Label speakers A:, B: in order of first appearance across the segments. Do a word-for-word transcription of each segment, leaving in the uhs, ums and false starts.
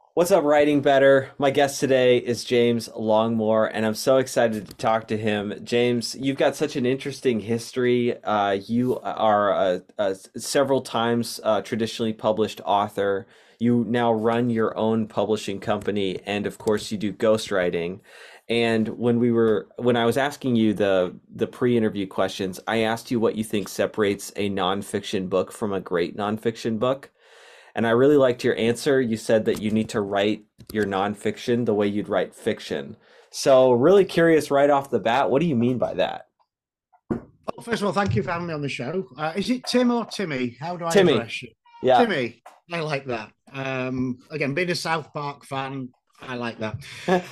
A: What's up, Writing Better? My guest today is James Longmore, and I'm so excited to talk to him. James, you've got such an interesting history. Uh, you are a, a several times uh, traditionally published author. You now run your own publishing company, and of course, you do ghostwriting. And when we were when I was asking you the the pre-interview questions, I asked you what you think separates a nonfiction book from a great nonfiction book. And I really liked your answer. You said that you need to write your nonfiction the way you'd write fiction. So, really curious right off the bat, what do you mean by that?
B: Well, first of all, thank you for having me on the show. Uh, is it Tim or Timmy? How do I
A: Timmy.
B: address you?
A: Yeah.
B: Timmy. I like that. Um, again, being a South Park fan, I like that.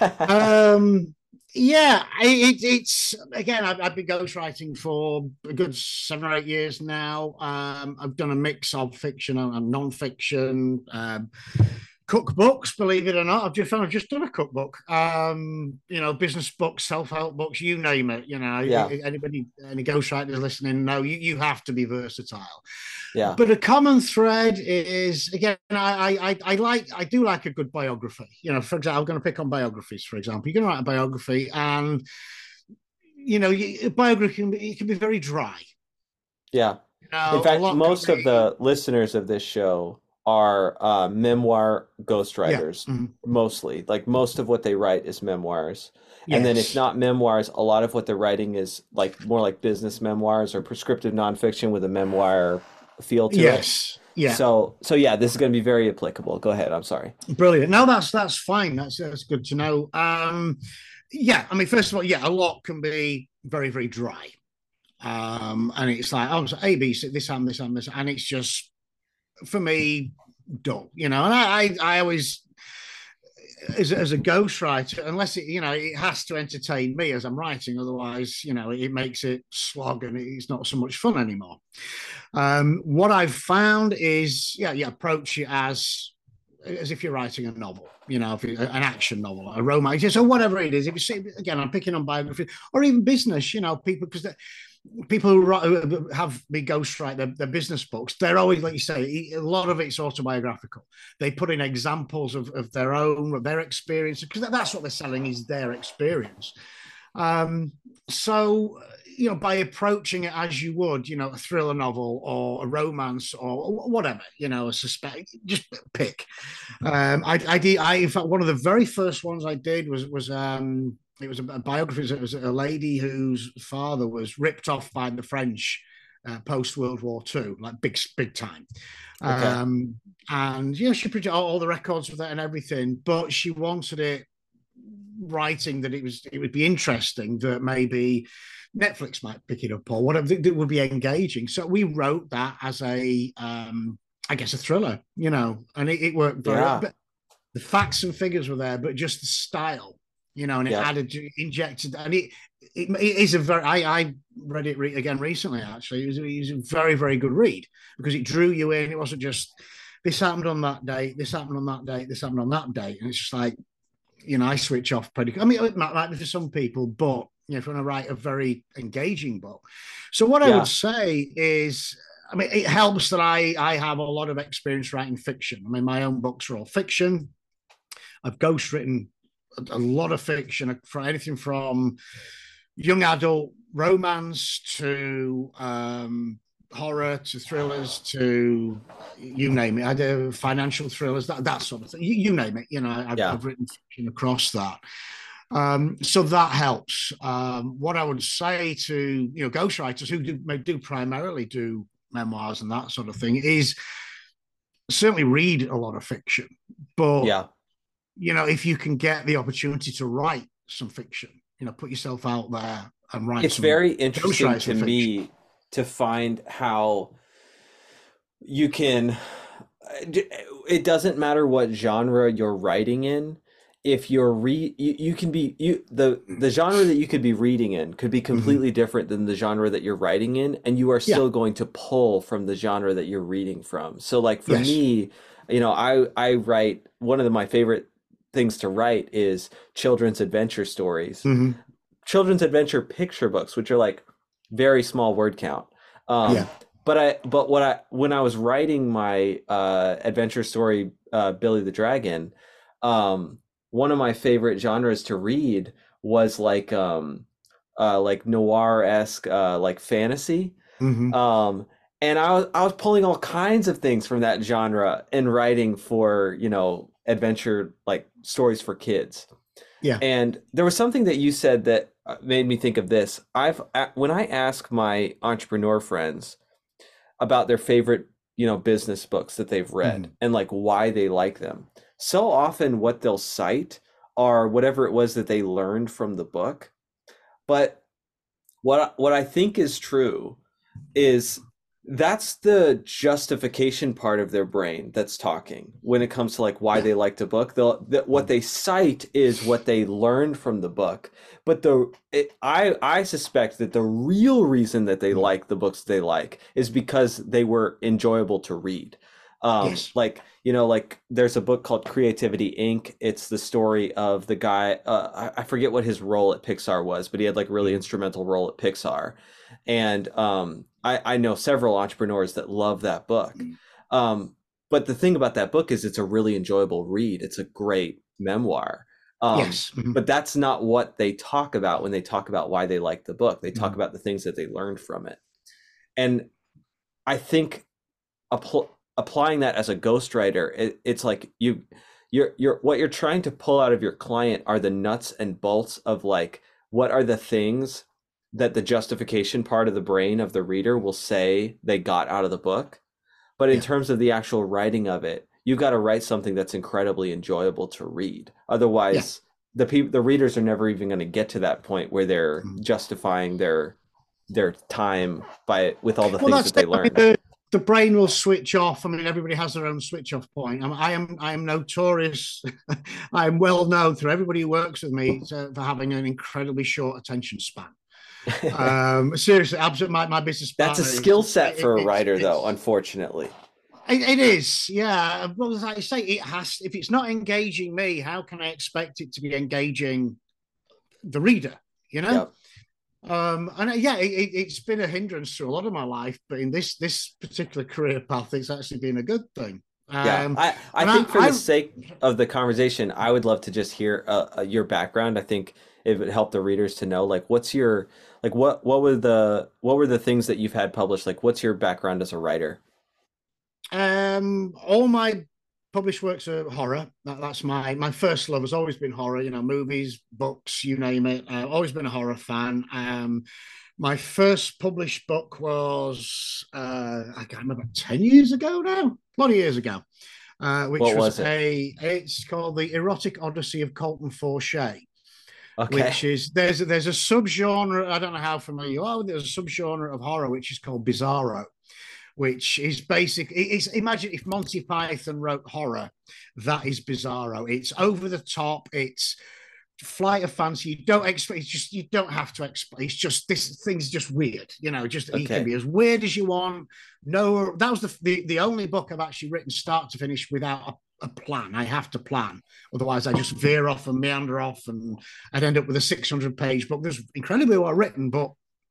B: Um, yeah, it, it's again. I've, I've been ghostwriting for a good seven or eight years now. Um, I've done a mix of fiction and non-fiction. Um, cookbooks, believe it or not. I've just I've just done a cookbook. Um, you know, business books, self-help books, you name it. You know,
A: Yeah.
B: anybody, any ghostwriters listening, know you, you have to be versatile.
A: Yeah.
B: But a common thread is again, I, I I like I do like a good biography. You know, for example, I'm going to pick on biographies. For example, you're going to write a biography, and you know, a biography can be, it can be very dry.
A: Yeah.
B: You
A: In
B: know, a
A: fact,
B: lot can
A: most of
B: be
A: the listeners of this show are uh, memoir
B: yeah,
A: ghostwriters,
B: mhm,
A: mostly. Like most of what they write is memoirs. And then if
B: yes,
A: not memoirs, a lot of what they're writing is like more like business memoirs or prescriptive nonfiction with a memoir feel to it.
B: yes, yeah.
A: So, so yeah, this is going to be very applicable. Go ahead. I'm sorry.
B: Brilliant. No, that's that's fine. That's that's good to know. Um, yeah, I mean, first of all, yeah, a lot can be very very dry, um, and it's like oh, so A B C, this and this and this, and it's just for me dull, you know. And I I, I always as, as a ghostwriter, unless it you know it has to entertain me as I'm writing, otherwise you know it makes it slog and it's not so much fun anymore. Um, what I've found is yeah, you approach it as as if you're writing a novel, you know, if it, an action novel, a romance, or whatever it is. If you see, again, I'm picking on biography or even business, you know, people because people who have me ghostwrite their, their business books, they're always like you say, a lot of it's autobiographical. They put in examples of, of their own, of their experience, because that's what they're selling is their experience. Um, so, you know, by approaching it as you would, you know, a thriller novel or a romance or whatever, you know, a suspect, just pick. Um, I, I did. I in fact one of the very first ones I did was was um, it was a, a biography. It was a lady whose father was ripped off by the French uh, post World War Two, like big big time.
A: Okay.
B: Um, and you know she produced all, all the records with that and everything, but she wanted it writing that it was it would be interesting that maybe Netflix might pick it up or whatever that would be engaging. So we wrote that as a um, I guess a thriller, you know, and it, it worked very well.
A: Yeah.
B: But the facts and figures were there, but just the style, you know, and it
A: Yep.
B: added, injected, and it it, it is a very. I, I read it re- again recently. Actually, it was, it was a very very good read because it drew you in. It wasn't just this happened on that date, this happened on that date, this happened on that date, and it's just like you know, I switch off pretty. I mean, it might, might be for some people, but you know, if you want to write a very engaging book. So what I would
A: Yeah.
B: say is, I mean, it helps that I I have a lot of experience writing fiction. I mean, my own books are all fiction. I've ghostwritten a, a lot of fiction for anything from young adult romance to um, horror to thrillers to you name it. I do financial thrillers, that, that sort of thing. You, you name it. You know, I've,
A: Yeah.
B: I've written fiction across that. Um, so that helps. Um, what I would say to you know ghostwriters who do, do primarily do memoirs and that sort of thing is certainly read a lot of fiction, but
A: Yeah.
B: you know if you can get the opportunity to write some fiction, you know, put yourself out there and write
A: It's
B: some
A: very interesting
B: ghostwrite
A: to
B: some fiction.
A: me to find how you can it doesn't matter what genre you're writing in. If you're re you, you can be you the the genre that you could be reading in could be
B: Mm-hmm.
A: completely different than the genre that you're writing in, and you are
B: Yeah.
A: still going to pull from the genre that you're reading from. So like for
B: Yes.
A: me, you know, I I write one of the, my favorite things to write is children's adventure stories,
B: Mm-hmm.
A: children's adventure picture books, which are like very small word count.
B: Yeah.
A: Um, but I, but what I, when I was writing my uh, adventure story, uh, Billy the Dragon, um, one of my favorite genres to read was like um, uh, like noir-esque uh, like fantasy.
B: Hmm.
A: Um, and I was I was pulling all kinds of things from that genre and writing for, you know, adventure like stories for kids.
B: Yeah.
A: And there was something that you said that uh, made me think of this. I've a- when I ask my entrepreneur friends about their favorite, you know, business books that they've read
B: Hmm.
A: and like why they like them, so often what they'll cite are whatever it was that they learned from the book. But what what I think is true is that's the justification part of their brain that's talking when it comes to like why
B: Yeah.
A: they liked a book. They'll that what
B: Mm.
A: they cite is what they learned from the book. But the it, I I suspect that the real reason that they
B: Mm.
A: like the books they like is because they were enjoyable to read. Um,
B: Yes.
A: like, you know, like there's a book called Creativity Inc. It's the story of the guy, uh, I, I forget what his role at Pixar was, but he had like a really
B: Mm.
A: instrumental role at Pixar. And um, I, I know several entrepreneurs that love that book.
B: Mm.
A: Um, but the thing about that book is it's a really enjoyable read. It's a great memoir. Um,
B: Yes. Mm.
A: but that's not what they talk about when they talk about why they like the book. They talk
B: Mm.
A: about the things that they learned from it. And I think appl- applying that as a ghostwriter, it, it's like you you're you're what you're trying to pull out of your client are the nuts and bolts of like what are the things that the justification part of the brain of the reader will say they got out of the book. But in
B: Yeah.
A: terms of the actual writing of it, you've got to write something that's incredibly enjoyable to read.
B: Yeah.
A: Otherwise, the people the readers are never even going to get to that point where they're
B: Mm.
A: justifying their their time by with all the
B: Well,
A: things
B: that's
A: that they
B: it. I mean,
A: learned.
B: the, the brain will switch off. I mean, everybody has their own switch off point. I'm, I am I am notorious. I am well known through everybody who works with me to, for having an incredibly short attention span. Um, seriously, absolutely. My, my business
A: That's a
B: partner is
A: skill set
B: it,
A: for a
B: it's
A: writer, though,
B: it's
A: unfortunately.
B: it, it is, yeah. Well, as I say, it has. If it's not engaging me, how can I expect it to be engaging the reader? You know.
A: Yep.
B: Um, and uh, yeah, it, it's been a hindrance through a lot of my life, but in this this particular career path, it's actually been a good thing.
A: Yeah.
B: Um,
A: I, I
B: and I,
A: think for the
B: I
A: sake of the conversation, I would love to just hear uh, uh, your background. I think it would help the readers to know, like, what's your, like, what, what were the, what were the things that you've had published? Like, what's your background as a writer?
B: um, all my published works are horror. That, that's my my first love has always been horror. You know, movies, books, you name it. I've always been a horror fan. Um, my first published book was uh, I can't remember ten years ago now, a lot of years ago. Uh, which
A: What
B: was
A: was it?
B: a it's called the Erotic Odyssey of Colton Forshea,
A: Okay.
B: which is there's there's a subgenre. I don't know how familiar you are with it. There's a subgenre of horror which is called Bizarro, which is basic. It's imagine if Monty Python wrote horror, that is Bizarro. It's over the top. It's flight of fancy. You don't expect. It's just you don't have to explain. It's just this thing's just weird. You know, just he can
A: Okay.
B: be as weird as you want. No, that was the the, the only book I've actually written start to finish without a, a plan. I have to plan, otherwise I just veer off and meander off, and I'd end up with a six hundred page book that's incredibly well written, but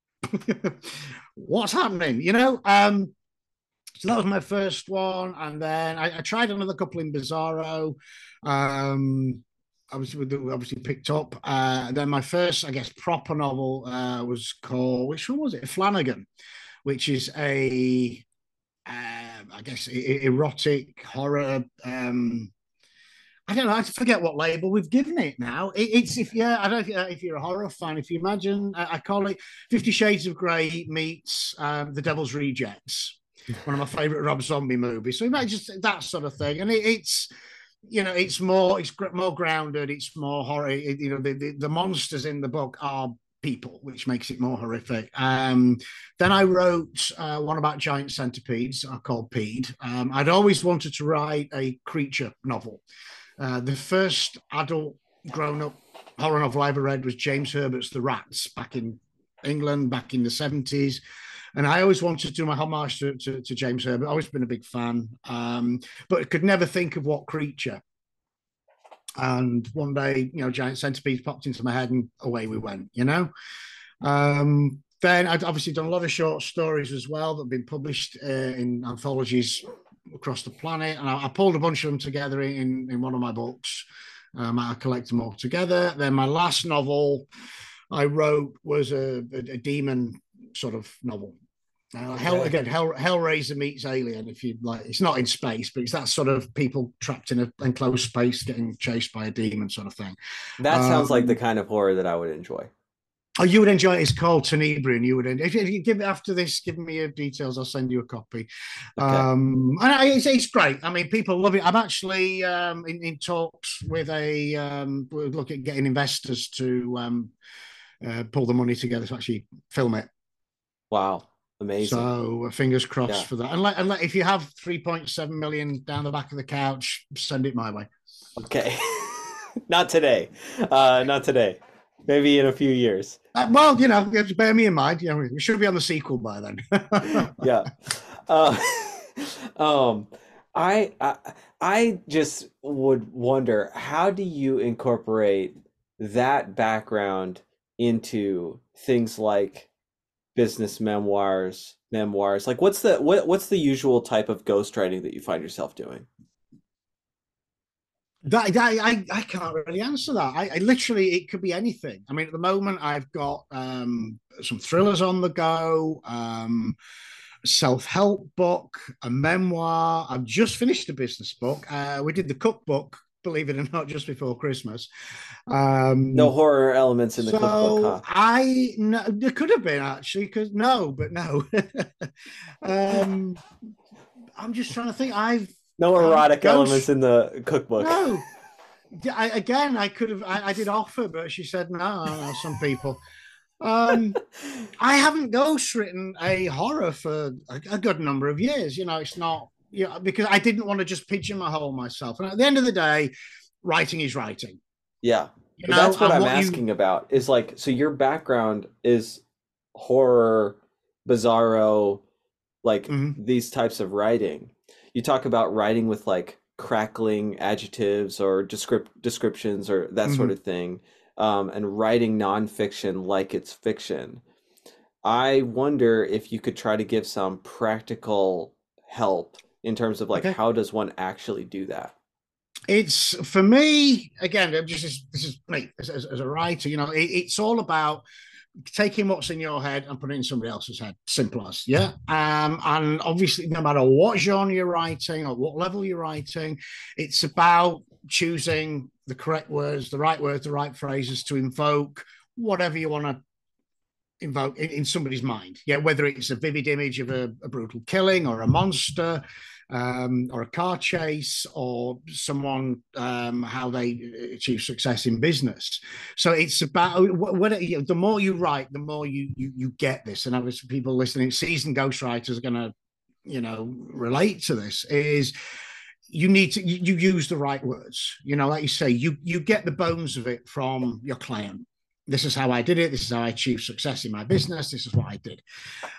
B: what's happening? You know. Um, so that was my first one, and then I, I tried another couple in Bizarro. Um, obviously, obviously picked up. Uh, then my first, I guess, proper novel uh, was called, which one was it? Flanagan, which is a, uh, I guess, erotic horror. Um, I don't know. I forget what label we've given it now. It, it's if yeah, I don't know if, if you're a horror fan. If you imagine, I, I call it Fifty Shades of Grey meets um, The Devil's Rejects, one of my favorite Rob Zombie movies. So just that sort of thing, and it, it's you know it's more it's more grounded. It's more horror. It, you know the, the the monsters in the book are people, which makes it more horrific. Um, then I wrote uh, one about giant centipedes, I called Pede. Um, I'd always wanted to write a creature novel. Uh, the first adult grown up horror novel I ever read was James Herbert's The Rats back in England, back in the seventies. And I always wanted to do my homage to, to, to James Herbert. I've always been a big fan, um, but could never think of what creature. And one day, you know, giant centipedes popped into my head and away we went, you know? Um, then I'd obviously done a lot of short stories as well that have been published uh, in anthologies across the planet, and I, I pulled a bunch of them together in in one of my books. Um, I collect them all together. Then my last novel I wrote was a, a, a demon sort of novel. Uh, okay. Hell again, Hell, Hellraiser meets Alien. If you like, it's not in space, but it's that sort of people trapped in an enclosed space getting chased by a demon sort of thing.
A: That sounds um, like the kind of horror that I would enjoy.
B: Oh, you would enjoy it. It's called Tenebrion. You would, if you, if you give it after this, give me your details. I'll send you a copy. Okay. Um, and I, it's, it's great. I mean, people love it. I'm actually um, in, in talks with a um, look at getting investors to um, uh, pull the money together to actually film it.
A: Wow. Amazing.
B: So fingers crossed yeah. for that. And, let, and let, if you have three point seven million down the back of the couch, send it my way.
A: Okay. Not today. Uh, not today. Maybe in a few years.
B: Uh, well, you know, bear me in mind. You know, we should be on the sequel by then.
A: yeah. Uh, um, I, I I just would wonder, how do you incorporate that background into things like business memoirs, memoirs? Like, what's the what what's the usual type of ghostwriting that you find yourself doing?
B: That, that I, I can't really answer that. I, I literally, it could be anything. I mean, at the moment, I've got um, some thrillers on the go, um, a self-help book, a memoir. I've just finished a business book. Uh, we did the cookbook, believe it or not, just before Christmas. Um,
A: no horror elements in the
B: so
A: cookbook, huh?
B: I no, there could have been actually, because no, but no. um, I'm just trying to think. I've
A: no erotic um, elements in the cookbook.
B: No. I, again, I could have. I, I did offer, but she said no. no some people. Um, I haven't ghostwritten a horror for a, a good number of years. You know, it's not. You know, because I didn't want to just pigeonhole myself. And at the end of the day, writing is writing.
A: Yeah, you know, that's what I'm what asking you... about. Is like, so your background is horror, bizarro, like mm-hmm. these types of writing. You talk about writing with like crackling adjectives or descript descriptions or that mm-hmm. sort of thing, um, and writing nonfiction like it's fiction. I wonder if you could try to give some practical help in terms of like, okay. how does one actually do that?
B: It's for me, again, just this is me as, as, as a writer, you know, it, it's all about taking what's in your head and putting it in somebody else's head. Simple as, yeah. Um, and obviously, no matter what genre you're writing or what level you're writing, it's about choosing the correct words, the right words, the right phrases to invoke whatever you want to invoke in, in somebody's mind. Yeah, whether it's a vivid image of a, a brutal killing or a monster, um, or a car chase, or someone um, how they achieve success in business. So it's about what, you know, the more you write, the more you you you get this. And obviously, people listening, seasoned ghostwriters are going to, you know, relate to this. Is you need to you, you use the right words. You know, like you say, you you get the bones of it from your client. This is how I did it. This is how I achieved success in my business. This is what I did.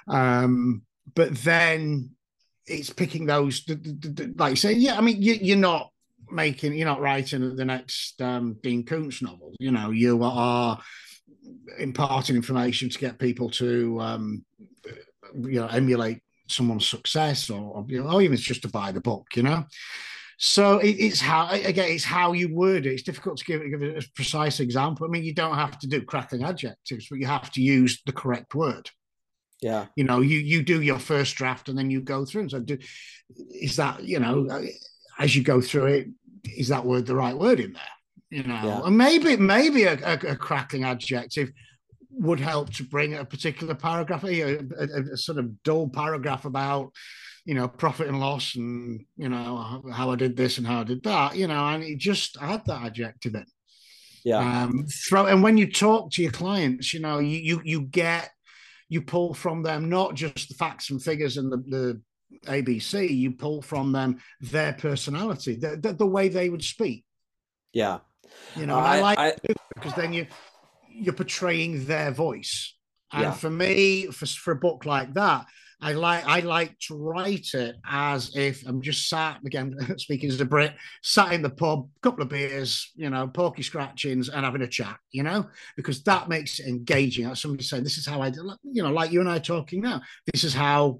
B: Um, but then it's picking those, like you say, yeah, I mean, you, you're not making, you're not writing the next um, Dean Koontz novel. You know, you are imparting information to get people to, um, you know, emulate someone's success, or, or, you know, or even it's just to buy the book, you know? So it, it's how, again, it's how you word it. It's difficult to give, give a precise example. I mean, you don't have to do crackling adjectives, but you have to use the correct word.
A: Yeah.
B: You know, you, you do your first draft and then you go through. And so do, is that, you know, as you go through it, is that word the right word in there? You know, yeah. And maybe, maybe a, a, a crackling adjective would help to bring a particular paragraph, a, a, a sort of dull paragraph about, you know, profit and loss, and, you know, how I did this and how I did that, you know, and it just add that adjective in.
A: Yeah.
B: Um, throw, and when you talk to your clients, you know, you, you, you get, you pull from them not just the facts and figures and the, the A B C, you pull from them their personality, the, the, the way they would speak.
A: Yeah.
B: You know, uh, I, I like I, it because then you, you're portraying their voice. And yeah. for me, for, for a book like that, I like I like to write it as if I'm just sat, again, speaking as a Brit, sat in the pub, couple of beers, you know, porky scratchings and having a chat, you know, because that makes it engaging. Like somebody saying, this is how I do, you know, like you and I talking now, this is how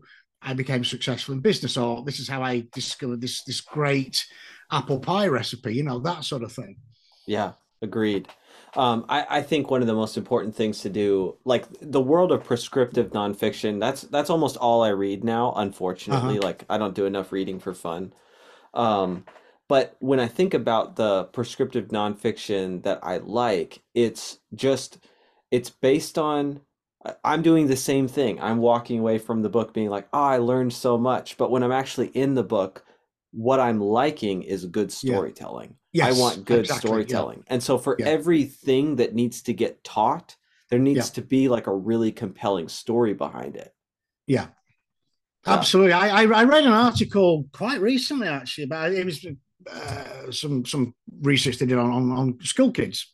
B: I became successful in business, or this is how I discovered this this great apple pie recipe, you know, that sort of thing.
A: Yeah, agreed. Um, I, I think one of the most important things to do, like the world of prescriptive nonfiction, that's that's almost all I read now, unfortunately.
B: Uh-huh.
A: Like I don't do enough reading for fun. Um, but when I think about the prescriptive nonfiction that I like, it's just it's based on I- I'm doing the same thing. I'm walking away from the book being like, oh, I learned so much. But when I'm actually in the book, what I'm liking is good
B: Yeah.
A: storytelling. I
B: Yes,
A: want good
B: exactly. Yeah.
A: storytelling. And so for
B: Yeah.
A: everything that needs to get taught, there
B: Yeah.
A: needs to be like a really compelling story behind it.
B: Yeah.
A: Yeah.
B: Absolutely. I, I, I read an article quite recently, actually, about it was uh, some some research they did on, on, on school kids.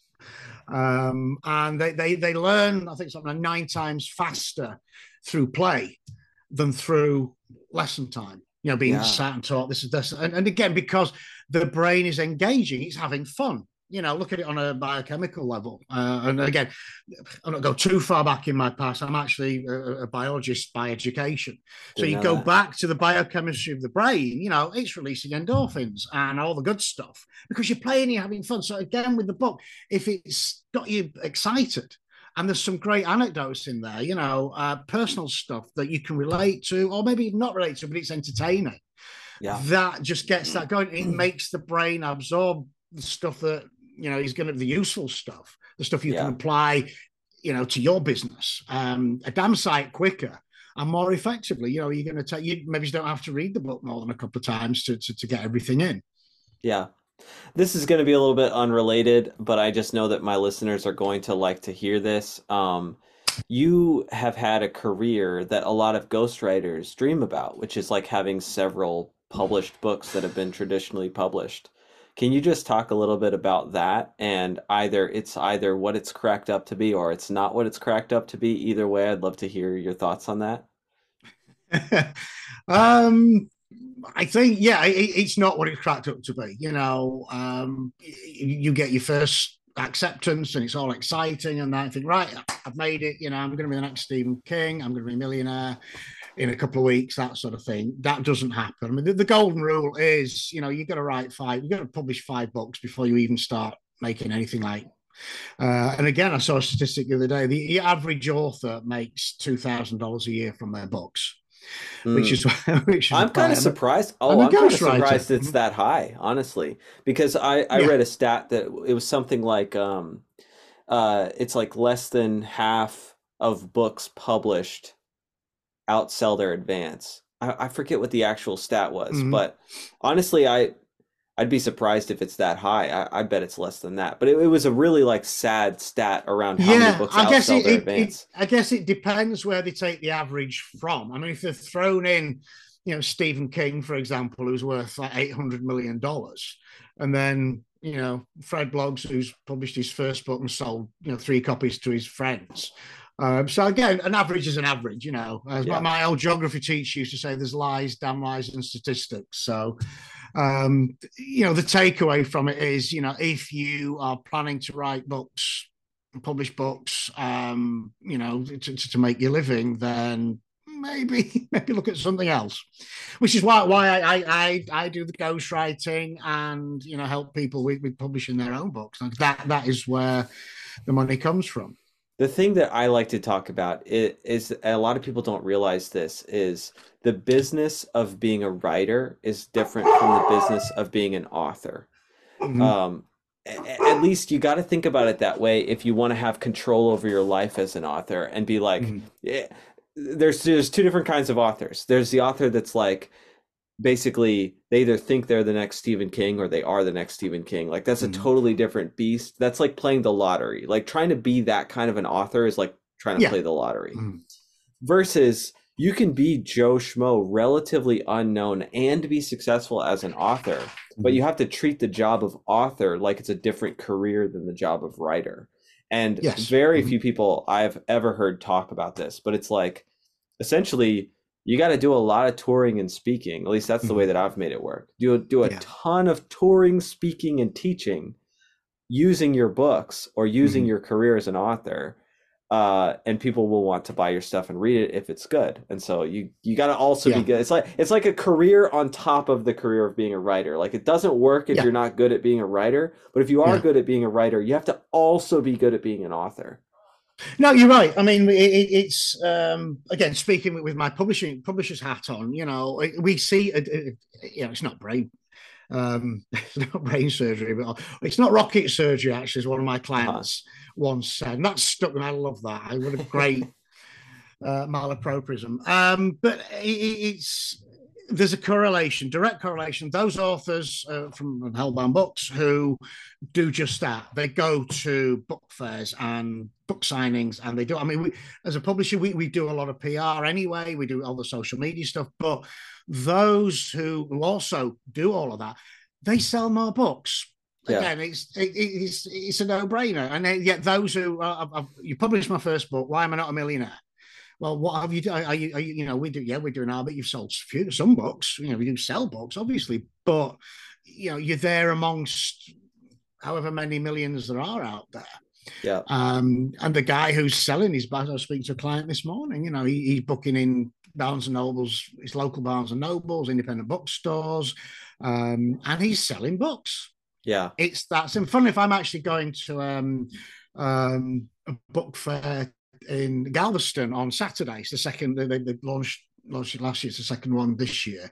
B: Um, and they, they, they learn, I think, something like nine times faster through play than through lesson time. You know, being
A: Yeah.
B: sat and taught this is this. And, and again, because the brain is engaging, it's having fun. You know, look at it on a biochemical level. Uh, and again, I'll not go too far back in my past. I'm actually a, a biologist by education. So
A: Didn't
B: you
A: know
B: go
A: that.
B: back to the biochemistry of the brain, you know, it's releasing endorphins and all the good stuff because you're playing, you're having fun. So again, with the book, if it's got you excited, and there's some great anecdotes in there, you know, uh, personal stuff that you can relate to, or maybe not relate to, but it's entertaining.
A: Yeah.
B: That just gets that going. It makes the brain absorb the stuff that, you know, is going to be the useful stuff, the stuff you can
A: Yeah.
B: apply, you know, to your business, um, a damn sight quicker and more effectively. You know, you're going to take, you maybe you don't have to read the book more than a couple of times to, to, to get everything in.
A: Yeah. This is going to be a little bit unrelated, but I just know that my listeners are going to like to hear this. Um, you have had a career that a lot of ghostwriters dream about, which is like having several published books that have been traditionally published. Can you just talk a little bit about that? And either it's either what it's cracked up to be or it's not what it's cracked up to be. Either way, I'd love to hear your thoughts on that.
B: um, I think, yeah, it, it's not what it's cracked up to be. You know, um, you get your first acceptance and it's all exciting, and then I think, right, I've made it. You know, I'm going to be the next Stephen King. I'm going to be a millionaire in a couple of weeks, that sort of thing. That doesn't happen. I mean, the, the golden rule is, you know, you've got to write five, you've got to publish five books before you even start making anything like. Uh, and again, I saw a statistic the other day. The, the average author makes two thousand dollars a year from their books, which
A: Hmm.
B: is which is
A: I'm kind
B: quite.
A: of
B: I'm a,
A: surprised.
B: I'm
A: Oh,
B: a
A: I'm kind of
B: ghostwriter.
A: surprised it's that high, honestly, because I I
B: Yeah.
A: read a stat that it was something like um uh it's like less than half of books published outsell their advance. I, I forget what the actual stat was,
B: Mhm.
A: but honestly, I I'd be surprised if it's that high. I, I bet it's less than that. But it, it was a really like sad stat around how many
B: Yeah,
A: books
B: I guess
A: outsell
B: it,
A: their
B: it, it
A: advance.
B: I guess it depends where they take the average from. I mean, if they're thrown in, you know, Stephen King, for example, who's worth like eight hundred million dollars, and then you know Fred Blogs, who's published his first book and sold you know three copies to his friends. Um, so again, an average is an average, you know. As my,
A: Yeah.
B: my old geography teacher used to say, "There's lies, damn lies, and statistics." So um, you know, the takeaway from it is, you know, if you are planning to write books, publish books, um, you know, to, to make your living, then maybe maybe look at something else. Which is why why I I I do the ghostwriting and you know help people with, with publishing their own books. Like that that is where the money comes from.
A: The thing that I like to talk about is, is a lot of people don't realize this is the business of being a writer is different from the business of being an author.
B: Mm-hmm.
A: Um, at least you got to think about it that way if you want to have control over your life as an author and be like,
B: Mm-hmm.
A: yeah, there's there's two different kinds of authors. There's the author that's like basically they either think they're the next Stephen King or they are the next Stephen King. Like that's a
B: Mm-hmm.
A: totally different beast. That's like playing the lottery. Like trying to be that kind of an author is like trying to
B: Yeah.
A: play the lottery.
B: Mm-hmm.
A: Versus you can be Joe Schmo, relatively unknown, and be successful as an author, but
B: Mm-hmm.
A: you have to treat the job of author like it's a different career than the job of writer. And
B: Yes.
A: very
B: Mm-hmm.
A: few people I've ever heard talk about this, but it's like essentially you got to do a lot of touring and speaking. At least that's the way
B: Mm-hmm.
A: that I've made it work. Do do a
B: Yeah.
A: ton of touring, speaking, and teaching using your books or using
B: Mm-hmm.
A: your career as an author. uh, and people will want to buy your stuff and read it if it's good. And so you you got to also be
B: Yeah,
A: good. It's like it's like a career on top of the career of being a writer. Like it doesn't work if
B: yeah,
A: you're not good at being a writer, but if you are
B: yeah.
A: good at being a writer, you have to also be good at being an author.
B: No, you're right. I mean, it, it, it's um, again speaking with, with my publishing publisher's hat on. You know, we see, uh, uh, you know, it's not brain, um, it's not brain surgery, but it's not rocket surgery. Actually, as one of my
A: Uh-huh.
B: clients once said, and that stuck, and I love that. I would a great uh, malapropism. Um, but it, it's there's a correlation, direct correlation. Those authors uh, from Hellbound Books who do just that. They go to book fairs and book signings, and they do. I mean, we, as a publisher, we, we do a lot of P R anyway. We do all the social media stuff, but those who, who also do all of that, they sell more books.
A: Yeah.
B: Again, it's it, it's it's a no brainer. And then, yet those who uh, I've, you published my first book, Why Am I Not a Millionaire? Well, what have you done? Are you, are you, you know, we do, yeah, we're doing our, but you've sold few, some books, you know, we do sell books, obviously, but, you know, you're there amongst however many millions there are out there.
A: Yeah.
B: Um, and the guy who's selling his books, I was speaking to a client this morning, you know, he, he's booking in Barnes and Nobles, his local Barnes and Nobles, independent bookstores, um, and he's selling books.
A: Yeah.
B: It's that's and fun if I'm actually going to um, um, a book fair in Galveston on Saturday. It's the second they, they launched launched it last year. It's the second one this year,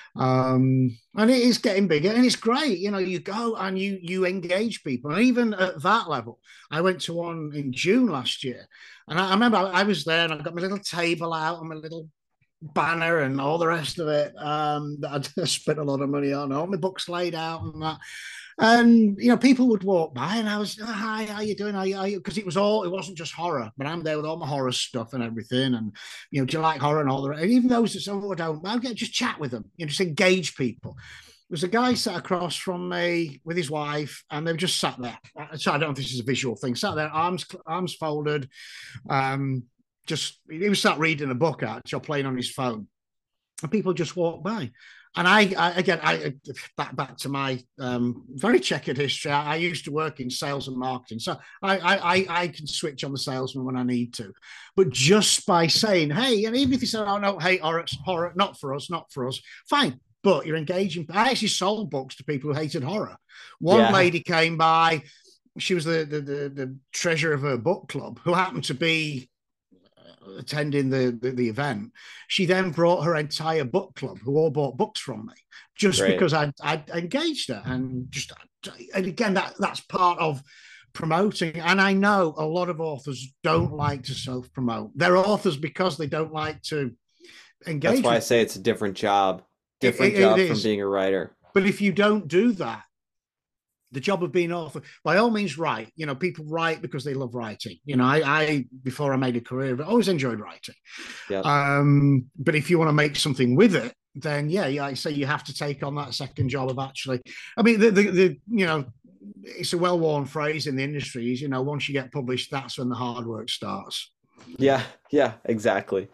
B: um, and it is getting bigger and it's great. You know, you go and you you engage people, and even at that level, I went to one in June last year, and I, I remember I, I was there and I got my little table out and my little banner and all the rest of it um, that I spent a lot of money on, all my books laid out and that. And you know, people would walk by, and I was, oh, "Hi, how you doing? How you?" Because it was all, it wasn't just horror, but I'm there with all my horror stuff and everything. And you know, do you like horror and all the? And even those that say, "Oh, I don't," I'll get just chat with them. You know, just engage people. There's a guy sat across from me with his wife, and they've just sat there. So I don't know if this is a visual thing. Sat there, arms arms folded, um, just he was sat reading a book actually, or playing on his phone, and people just walk by. And I, I again, I back back to my um, very checkered history. I, I used to work in sales and marketing, so I, I, I can switch on the salesman when I need to. But just by saying, "Hey," and even if you say, "Oh no, hey, horror, horror, not for us, not for us," fine. But you're engaging. I actually sold books to people who hated horror. One
A: Yeah.
B: lady came by. She was the the, the, the treasurer of her book club, who happened to be attending the, the, the event. She then brought her entire book club, who all bought books from me, just
A: Great.
B: because I I engaged her, and just and again that that's part of promoting. And I know a lot of authors don't like to self promote. They're authors because they don't like to
A: That's
B: engage
A: why I
B: with
A: say
B: people.
A: it's a different job.
B: It,
A: Different
B: it, it
A: job from
B: is,
A: being a writer.
B: but if you don't do that, the job of being an author, by all means, write. You know, people write because they love writing. You know, I, I before I made a career, I always enjoyed writing.
A: Yep.
B: Um, but if you want to make something with it, then yeah, yeah, I say you have to take on that second job of actually. I mean, the the, the you know, it's a well-worn phrase in the industry. Is you know, once you get published, that's when the hard work starts.
A: Yeah. Yeah. Exactly.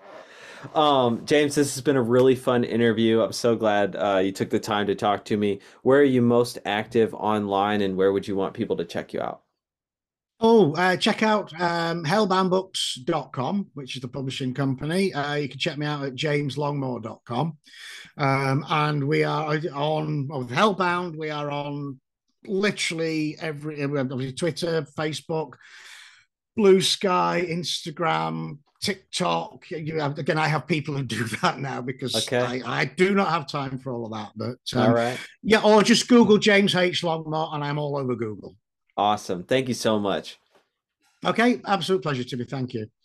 A: Um, James, this has been a really fun interview. I'm so glad uh, you took the time to talk to me. Where are you most active online, and where would you want people to check you out?
B: Oh, uh, check out um, hellbound books dot com, which is the publishing company. Uh, you can check me out at james longmore dot com. Um, and we are on, with Hellbound, we are on literally every, obviously Twitter, Facebook, Blue Sky, Instagram, TikTok. You have, again, I have people who do that now because
A: Okay.
B: I, I do not have time for all of that. But
A: All
B: um,
A: right.
B: yeah, or just Google James H. Longmore and I'm all over Google.
A: Awesome. Thank you so much.
B: Okay, absolute pleasure, Timmy. Thank you.